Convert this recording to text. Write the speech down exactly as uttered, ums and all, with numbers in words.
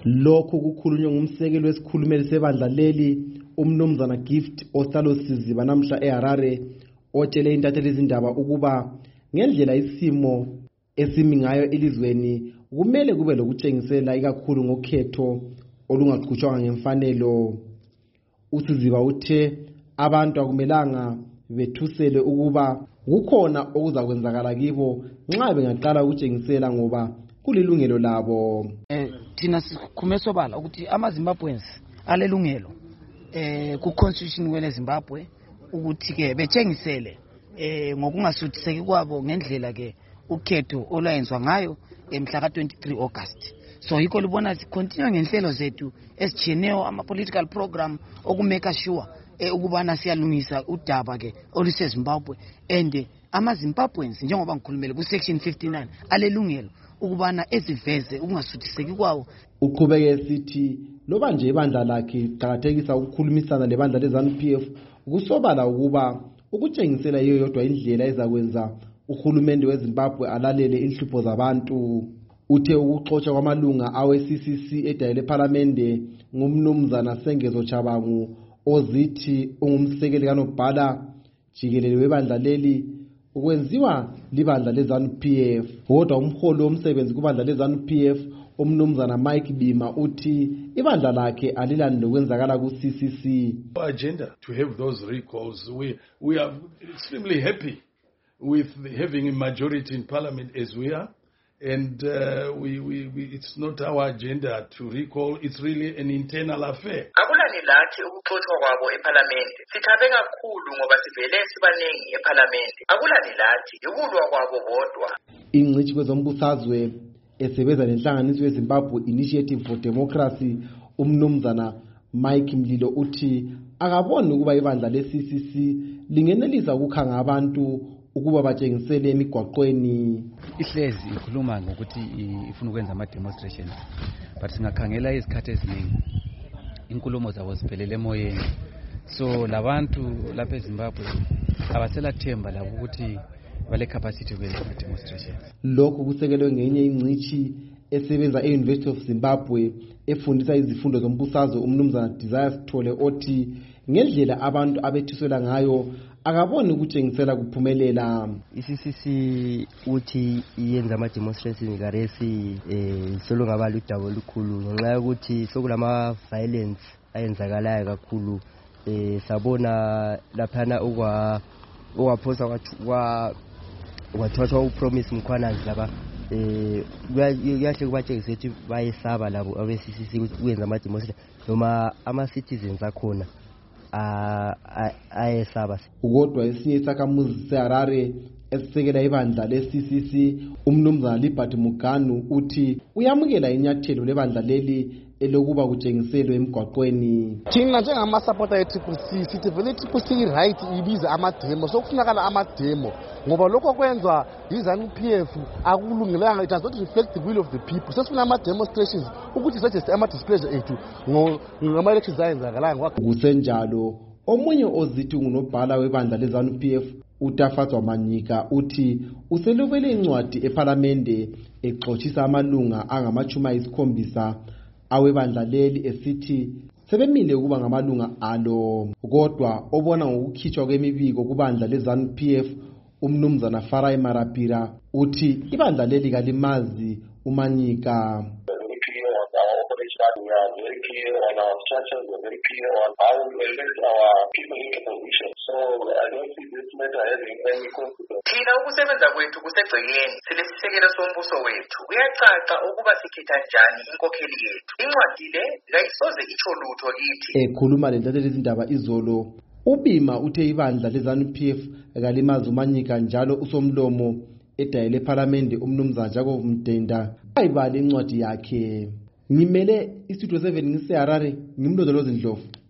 Lokho kukhulunywa ngumsekeli wesikhulumeli sebandla leli umnumzana Gift Ostalo Siziba namhla eHarare, otshele intatheli izindaba ukuba ngendlela isimo esimi ngayo elizweni kumele kube lokutshengisela ikakhulu ngokhetho olungaqhutshwanga ngemfanelo. uSiziba uthe abantu akumelanga bethusele ukuba kukhona okuzakwenzakala kibo nxa bengaqala ukutshengisela ngoba kulilungelo labo. Eh thina sikhume sobala ukuthi amaZimbabweans alelungelo eh ku constitution wele Zimbabwe ukuthi ke betshengisele eh ngokungasuthiseki kwabo ngendlela ke ukhetho olwayenzwa ngayo emhla ka twenty-three August. So yikho libona si continue ngenhlelo zethu esijineyo ama political program okumeka sure eh ukubana siyalungisa udaba ke oluse Zimbabwe and ama Zimbabweans njengoba ngikhulumele ku section fifty-nine alelungelo ukubana eziveze ukungasuthiseki kwawo. Uqhubeke esithi loba nje ibandla lakhe liqhakathekisa ukukhulumisana lebandla leZANU P F kusobala ukuba ukutshengisela iyo yodwa indlela ezakwenza uhulumende weZimbabwe alalele inhlupho zabantu. Uthe ukuxotsha kwamalunga awe C C C edayile eParliament ngumnumzana Sengezo Chabangu ozithi ungumsekeli kaNobhala jikelele webandla leli ukwenziwa libandla leZANU P F. Kodwa umholi womsebenzi kubandla leZANU P F umnumzana Mike Bima uthi ibandla lakhe alilani lokwenzakala ku C C C. Agenda to have those recalls. We we are extremely happy with having a majority in Parliament as we are, and uh, we, we we it's not our agenda to recall. It's really an internal affair. Akulani lathi ukuxoxwa kwabo eParliament. Sithabe kakhulu ngoba sivele sibanengi eParliament. Akulani lathi ukulwa kwabo bodwa. Ingcithi kwezombusazwe esebenza nenhlanganiso yeZimbabwe Initiative for Democracy umnumzana Mike Mlilo uthi akaboni ukuba ibandla le C C C lingenelisa ukukhanga abantu ukuba batshengisele emigwaqweni. Ihlezi ikhuluma ngokuthi ifuna ukwenza ama demonstrations, but singakhangela izikhathi eziningi inkulumo zabo ziphelele emoyeni. So labantu lapha eZimbabwe abasela themba labo ukuthi vale capacity kwenza ama demonstrations. Lokho kusekelwe ngenye ingcithi esebenza e-University of Zimbabwe efundisa izifundo zombusazwe umnumzana Desire Sithole othi ngendlela abantu abethiswela ngayo akaboni ukutshengisela kuphumelela. I-C C C uthi iyenza ama demonstrations ngaresi eh solo ngabali udaba olukhulu ngenxa ukuthi sokulama violence ayenzakalayo kakhulu. Eh sabona laphana okwa okwaphosa kwa wathothwa upromise Mkhwana laba eh kuyahle kubatshengisa ukuthi bayesaba labo abe C C C ukwenza ama demonstrations noma ama citizens akhona a ayesaba. Kodwa esinye isakhamuzi seHarare esisekela ibandla le C C C umnumzana Liberty Muganu uthi uyamukela inyathelo lebandla leli elokuba kutshengiselwe emgwaqweni. Thina njengama supporter ye Triple C sithi vele Triple C right ibiza ama demo sokufunakala ama demo ngoba lokho kwenzwa yiZANU P F akulungelanga, it does not reflect the will of the people. Sesifuna ama demonstrations ukuthi suggest ama displeasure ethu ngama elections ayenzakalanga. Kusenjalo omunye ozithi ngunobhala webandla leZANU P F uTafatswa Manyika uthi uselubele incwadi eParliament exoxisa amalunga angamachuma isikhombisa awebandla leli esithi sebemile ukuba ngamalunga alo. Kodwa obona ngokukhitshwa kwemibiko kubandla leZANU P F umnumzana Farai Marapira uthi ibandla leli kalimazi uManyika. We are very clear on our structures, we are very clear on how we elect our people into position. So I don't see this matter having any consequence. Thina ukusebenza kwethu kusegcekeni silesisekelo sombuso wethu. Kuyacaca ukuba sikhetha njani inkokheli yethu. Incwadi le kayisoze itsho lutho kithi. Ekhuluma lentatheli izindaba izolo uBima uthe ibandla leZANU P F kalimazi uManyika njalo usomlomo edayile eParliament umnumzana Jacob Mdenda ayibala incwadi yakhe. Ngimele iStudio seven ngiseHarare ngimlondoloza Ndlovu.